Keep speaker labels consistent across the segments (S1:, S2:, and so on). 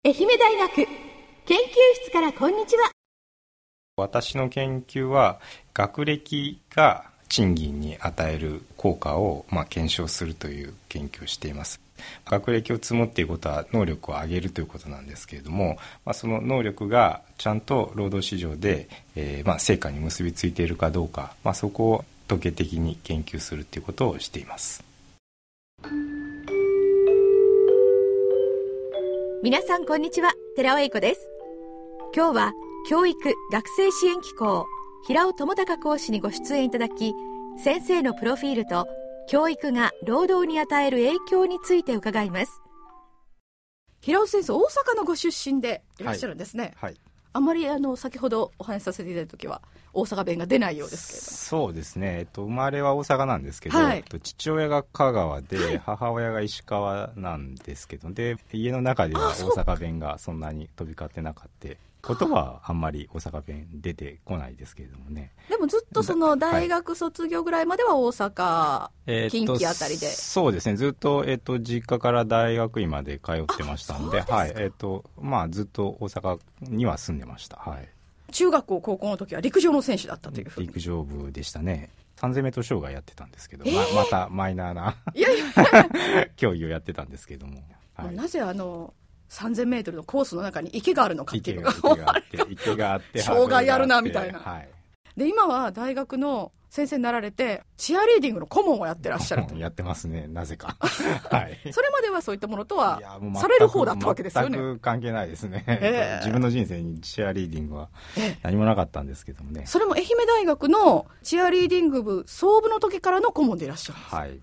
S1: 愛媛大学研究室からこんにちは。
S2: 私の研究は学歴が賃金に与える効果を検証するという研究をしています。学歴を積むっていうことは能力を上げるということなんですけれども、その能力がちゃんと労働市場で、成果に結びついているかどうか、そこを統計的に研究するということをしています。
S1: 皆さんこんにちは、寺尾英子です。今日は教育学生支援機構平尾智隆講師にご出演いただき、先生のプロフィールと教育が労働に与える影響について伺います。平尾先生、大阪のご出身でいらっしゃるんですね。
S2: はい、
S1: あまり先ほどお話しさせていただいたときは大阪弁が出ないようですけれども。
S2: そうですね、生まれは大阪なんですけど、父親が香川で、母親が石川なんですけど、で家の中では大阪弁がそんなに飛び交ってなかった。言葉はあんまり大阪弁出てこないですけれどもね。
S1: でもずっとその大学卒業ぐらいまでは大阪、近畿あたりで。
S2: そうですね、ずっと、実家から大学院まで通ってましたんで、ずっと大阪には住んでました。
S1: 中学校高校の時は陸上の選手だったというふうに。
S2: 陸上部でしたね。3000メートル障害やってたんですけど、またマイナーな競技をやってたんですけども、
S1: なぜ3000メートルのコースの中に池があるのかっていうのが
S2: 池があって
S1: 障害あるなみたいな、で今は大学の先生になられてチアリーディングの顧問をやってらっしゃると。
S2: やってますね、なぜか
S1: それまではそういったものとはされる方だったわけですよね。
S2: 全く関係ないですね、自分の人生にチアリーディングは何もなかったんですけどもね。
S1: それも愛媛大学のチアリーディング部総部の時からの顧問でいらっしゃるんです。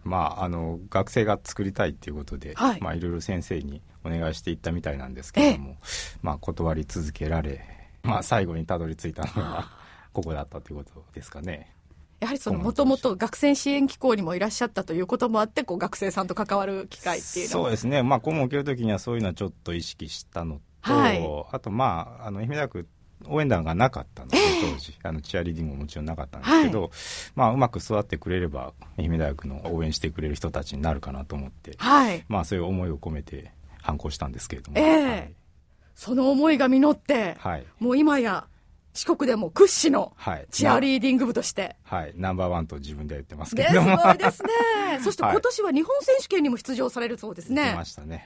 S2: 学生が作りたいっていうことで、いろいろ先生にお願いしていったみたいなんですけれども、断り続けられ、最後にたどり着いたのがここだったということですかね。
S1: やはりもともと学生支援機構にもいらっしゃったということもあって、学生さんと関わる機会っていうのは。
S2: そうですね、顧問を受けるときにはそういうのはちょっと意識したのと、あと愛媛大学応援団がなかったので、当時チアリーディングももちろんなかったんですけど、うまく育ってくれれば愛媛大学の応援してくれる人たちになるかなと思って、そういう思いを込めて反抗したんですけれども、
S1: その思いが実って、もう今や四国でも屈指のチアリーディング部として、
S2: ナンバーワンと自分では言ってますけれども、
S1: すごいですねそして今年は日本選手権にも出場されるそうですね。
S2: 出ましたね。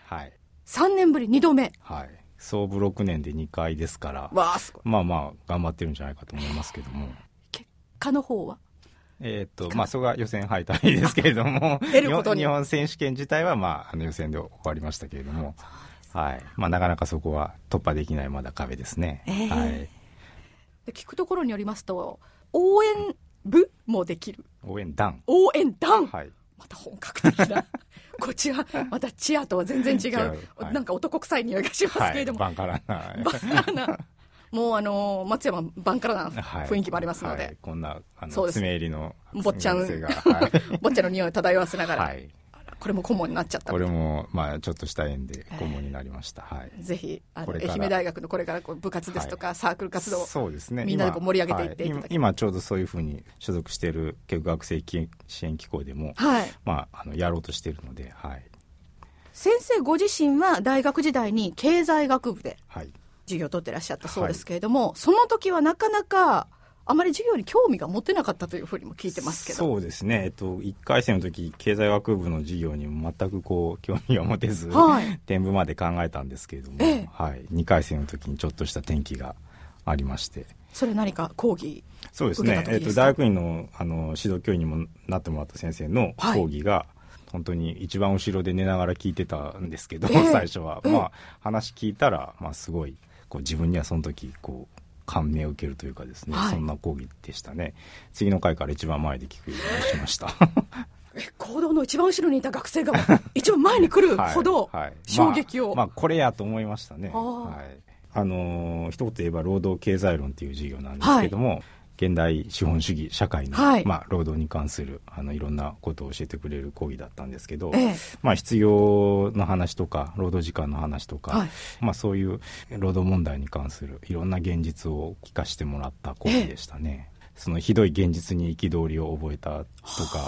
S1: 3年ぶり2度目。
S2: 創部6年で2回ですから、
S1: すごい。
S2: 頑張ってるんじゃないかと思いますけども。
S1: 結果の方は
S2: それが予選敗退ですけれども日本選手権自体は予選で終わりましたけれども、なかなかそこは突破できないまだ壁ですね。
S1: で聞くところによりますと、応援部もできる。
S2: 応援団、
S1: また本格的なこっちはまたチアとは全然違う、なんか男臭い匂いがしますけれども、
S2: バンカラ
S1: なもう松山バンカラな雰囲気もありますので、
S2: こんな爪入りの
S1: 坊ちゃんの匂いを漂わせながら、これも顧問になっちゃった。
S2: これもちょっとした縁で顧問になりました。
S1: ぜひ愛媛大学のこれから部活ですとか、サークル活動をみんなで盛り上げていっていただき、
S2: 今ちょうどそういうふうに所属している教育学生支援機構でも、やろうとしているので、
S1: 先生ご自身は大学時代に経済学部で授業を取ってらっしゃったそうですけれども、その時はなかなかあまり授業に興味が持てなかったというふうにも聞いてますけど。
S2: そうですね、1回生の時経済学部の授業にも全く興味を持てず、転部まで考えたんですけれども、2回生の時にちょっとした転機がありまして。
S1: それ何か講義
S2: そうですね、大学院の、指導教員にもなってもらった先生の講義が、本当に一番後ろで寝ながら聞いてたんですけど、最初は、話聞いたら、すごい自分にはその時感銘を受けるというかですね、そんな講義でしたね。次の回から一番前で聞くようにしました
S1: 講堂の一番後ろにいた学生が一番前に来るほど衝撃を、
S2: これやと思いましたね。一言言えば労働経済論という授業なんですけども、現代資本主義社会の、労働に関するいろんなことを教えてくれる講義だったんですけど、失業の話とか労働時間の話とか、そういう労働問題に関するいろんな現実を聞かせてもらった講義でしたね。そのひどい現実に憤りを覚えたとか、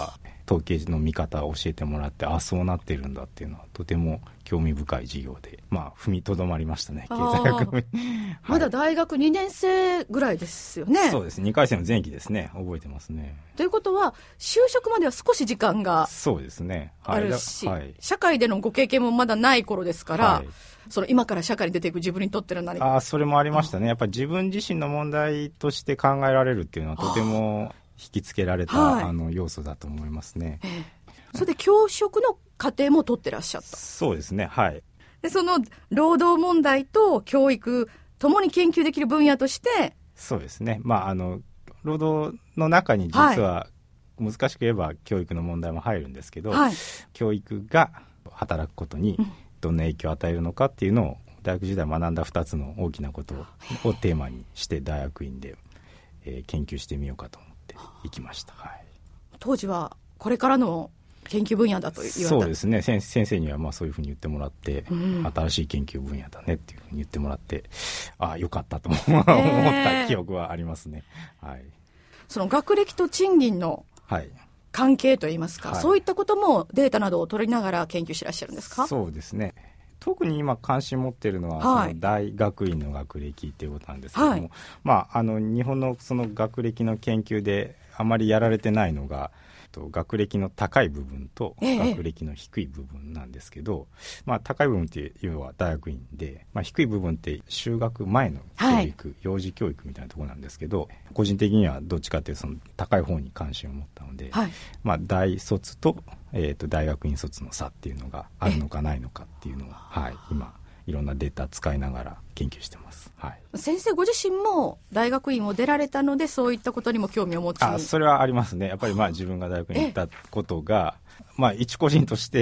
S2: 統計の見方を教えてもらって、そうなってるんだっていうのはとても興味深い授業で、踏みとどまりましたね、経済学部、はい、
S1: まだ大学2年生ぐらいですよね。
S2: そうです、2回生の前期ですね。覚えてますね。
S1: ということは就職までは少し時間が
S2: そうですね、
S1: あるし、
S2: はい、
S1: 社会でのご経験もまだない頃ですから、はい、その今から社会に出ていく自分にとっての何か
S2: それもありましたね。やっぱり自分自身の問題として考えられるっていうのはとても引きつけられた、はい、要素だと思いますね。
S1: それで教職の課程も取ってらっしゃった。
S2: そうですね、はい。
S1: でその労働問題と教育ともに研究できる分野として。
S2: そうですね、労働の中に実は難しく言えば教育の問題も入るんですけど、はい、教育が働くことにどんな影響を与えるのかっていうのを大学時代学んだ2つの大きなことをテーマにして大学院で、研究してみようかと思って行きました、はい、
S1: 当時はこれからの研究分野だと言われた。
S2: そうですね、先生にはそういうふうに言ってもらって、新しい研究分野だねっていうふうに言ってもらって、よかったと思った記憶はありますね、はい、
S1: その学歴と賃金の関係といいますか、はい、そういったこともデータなどを取りながら研究してらっしゃるんですか。
S2: そうですね、特に今関心持っているのは、その大学院の学歴っていうことなんですけども、はい、日本のその学歴の研究であまりやられてないのが、学歴の高い部分と学歴の低い部分なんですけど、高い部分って要は大学院で、低い部分って就学前の教育、幼児教育みたいなところなんですけど、個人的にはどっちかというとその高い方に関心を持ったので、大卒と、大学院卒の差っていうのがあるのかないのかっていうのを、今いろんなデータ使いながら研究してます、はい、
S1: 先生ご自身も大学院を出られたので、そういったことにも興味を持ちに。
S2: それはありますね。やっぱり自分が大学に行ったことが、一個人として、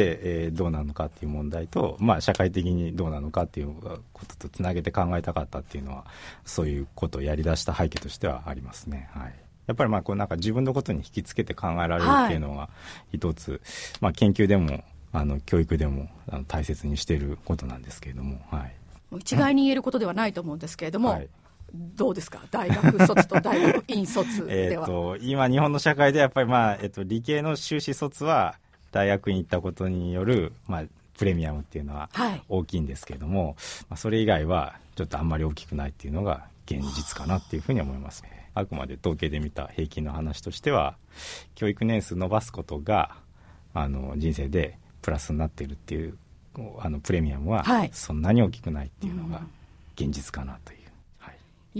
S2: どうなのかっていう問題と、社会的にどうなのかっていうこととつなげて考えたかったっていうのは、そういうことをやり出した背景としてはありますね、はい。やっぱりこうなんか自分のことに引きつけて考えられるっていうのは一つ、研究でも教育でも大切にしていることなんですけれども、はい、
S1: 一概に言えることではないと思うんですけれども、はい、どうですか、大学卒と大学院卒では
S2: 今日本の社会でやっぱり、理系の修士卒は大学院行ったことによる、プレミアムっていうのは大きいんですけれども、それ以外はちょっとあんまり大きくないっていうのが現実かなっていうふうに思います。あくまで統計で見た平均の話としては、教育年数伸ばすことが人生でプラスになっているっていうプレミアムはそんなに大きくないっていうのが現実かなという、はい、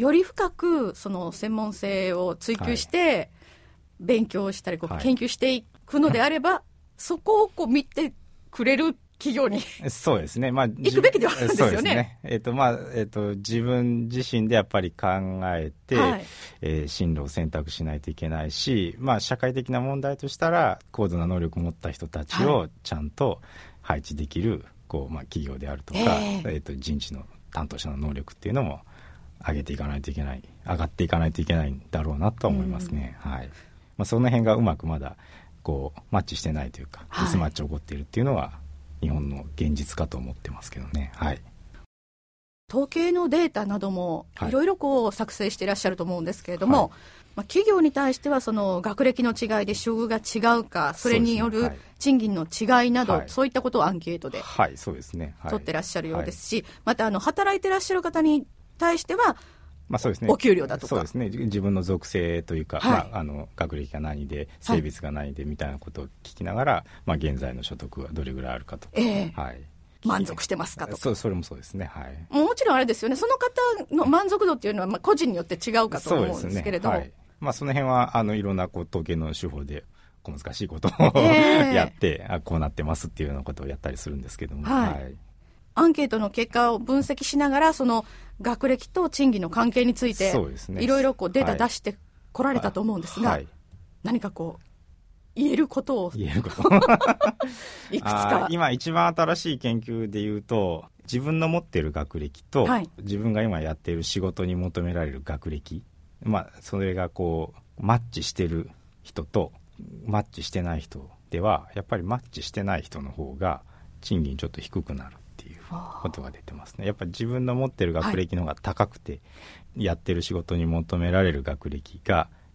S1: より深くその専門性を追求して勉強したり研究していくのであれば、そこを見てくれる企業に
S2: そうですね、
S1: 行くべきではあるんですよね。
S2: 自分自身でやっぱり考えて、進路を選択しないといけないし、社会的な問題としたら高度な能力を持った人たちをちゃんと配置できる企業であるとか、人事の担当者の能力っていうのも上がっていかないといけないんだろうなと思いますね、はい。その辺がうまくまだマッチしてないというか、ミスマッチ起こっているっていうのは日本の現実かと思ってますけどね、はい。
S1: 統計のデータなどもいろいろ作成していらっしゃると思うんですけれども、企業に対してはその学歴の違いで処遇が違うか、それによる賃金の違いなど、そういったことをアンケートで取ってらっしゃるようですし、また働いてらっしゃる方に対しては
S2: そうですね、
S1: お給料だとか、
S2: そうですね、自分の属性というか、学歴が何で性別が何でみたいなことを聞きながら、現在の所得がどれぐらいあるかとか、
S1: 満足してますかとか、
S2: それもそうですね、はい。
S1: もちろんあれですよね、その方の満足度っていうのは個人によって違うかと思うんですけれども、
S2: その辺はいろんな統計の手法で難しいことをやってこうなってますっていうようなことをやったりするんですけども、
S1: アンケートの結果を分析しながら、その学歴と賃金の関係についていろいろデータ出してこられたと思うんですが、何か言えることをいくつか
S2: 今一番新しい研究でいうと、自分の持っている学歴と、自分が今やっている仕事に求められる学歴、それがマッチしてる人とマッチしてない人では、やっぱりマッチしてない人の方が賃金ちょっと低くなるっていうことが出てますね。やっぱり自分の持ってる学歴の方が高くて、やってる仕事に求められる学歴が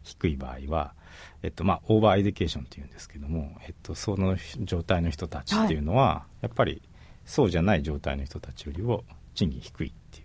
S3: 低い場合は、オーバーエデュケーションというんですけども、その状態の人たちっていうのは、やっぱりそうじゃない状態の人たちよりも賃金低いっていう。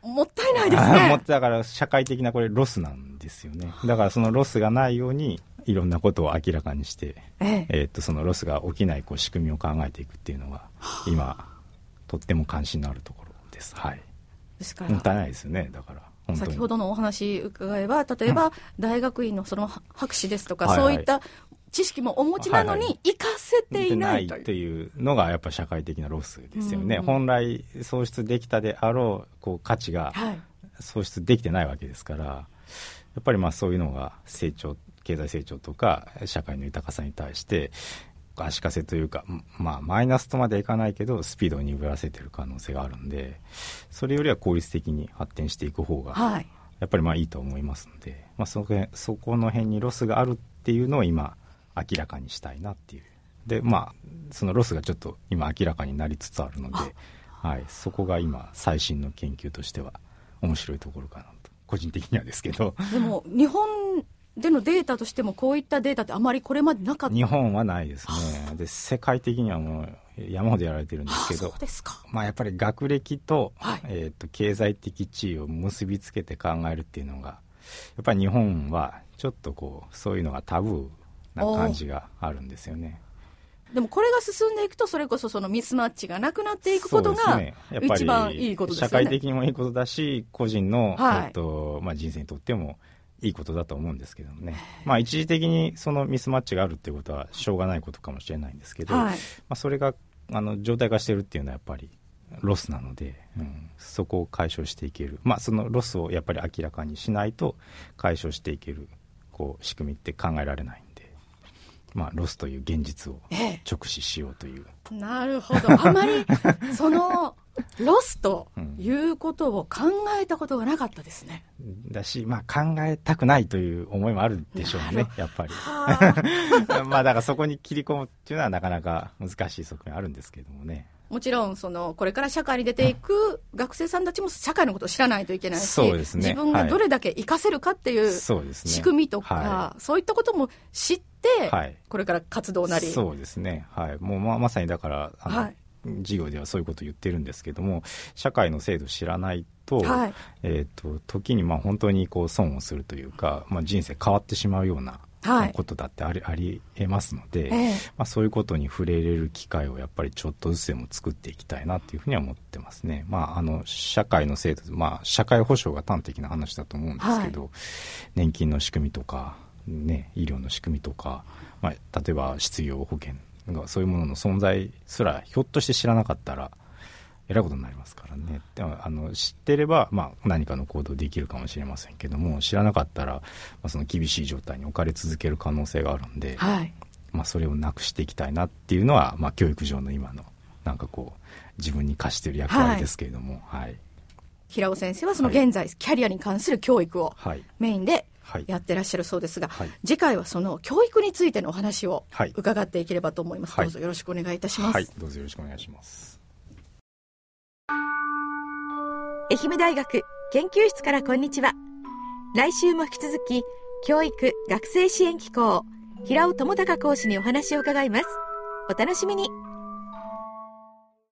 S1: もったいないですね。
S3: だから社会的なこれロスなんですよね。だからそのロスがないようにいろんなことを明らかにして、そのロスが起きない仕組みを考えていくっていうのが今とっても関心のあるところです。はい。
S1: ですから
S3: もったいないですよね。だから本当に
S1: 先ほどのお話伺えば、例えば大学院のその博士ですとか、
S3: はいはい、
S1: そういった知識もお持ちなのに活かせていない
S3: というのがやっぱり社会的なロスですよね。本来創出できたであろう、価値が創出できてないわけですから、やっぱりそういうのが経済成長とか社会の豊かさに対して足かせというか、マイナスとまではいかないけどスピードを鈍らせている可能性があるんで、それよりは効率的に発展していく方がやっぱりいいと思いますので、そこの辺にロスがあるっていうのを今明らかにしたいなっていう。でそのロスがちょっと今明らかになりつつあるので、そこが今最新の研究としては面白いところかなと、個人的にはですけど。
S1: でも日本でのデータとしてもこういったデータってあまりこれまでなかった。
S3: 日本はないですね。で世界的にはもう山ほどやられてるんですけど、
S1: そうですか。
S3: やっぱり学歴と、経済的地位を結びつけて考えるっていうのが、やっぱり日本はちょっとそういうのがタブーな感じがあるんですよね。
S1: でもこれが進んでいくと、それこそそのミスマッチがなくなっていくことが一番いいことですよね。
S3: 社会的にもいいことだし、個人の、人生にとってもいいことだと思うんですけどもね。一時的にそのミスマッチがあるっていうことはしょうがないことかもしれないんですけど、それが状態化してるっていうのはやっぱりロスなので、そこを解消していける、そのロスをやっぱり明らかにしないと解消していける仕組みって考えられないんで、ロスという現実を直視しようという、
S1: なるほど。あまりそのロスということを考えたことがなかったですね。
S3: だし、考えたくないという思いもあるでしょうね、やっぱり。だからそこに切り込むっていうのはなかなか難しい側面あるんですけどもね。
S1: もちろんこれから社会に出ていく学生さんたちも社会のことを知らないといけないし、
S3: そうですね、
S1: 自分がどれだけ活かせるかっていう仕組みとか、そういったことも知って、これから活動なり。
S3: そうですね、もうまさにだから授業ではそういうことを言ってるんですけども、社会の制度を知らないと、時に本当に損をするというか、人生変わってしまうようなことだってありえますので、そういうことに触れれる機会をやっぱりちょっとずつでも作っていきたいなというふうには思ってますね。社会の制度、社会保障が端的な話だと思うんですけど、年金の仕組みとか、医療の仕組みとか、例えば失業保険が、そういうものの存在すらひょっとして知らなかったらえらいことになりますからね。でも知ってれば、何かの行動できるかもしれませんけども、知らなかったら、その厳しい状態に置かれ続ける可能性があるんで、それをなくしていきたいなっていうのは、教育上の今の自分に課している役割ですけれども、
S1: 平尾先生はその現在、キャリアに関する教育をメインでやってらっしゃるそうですが、次回はその教育についてのお話を伺っていければと思います。どうぞよろしくお願いいたします。
S3: どうぞよろしくお願いします。
S1: 愛媛大学研究室からこんにちは。来週も引き続き教育学生支援機構平尾智隆講師にお話を伺います。お楽しみに。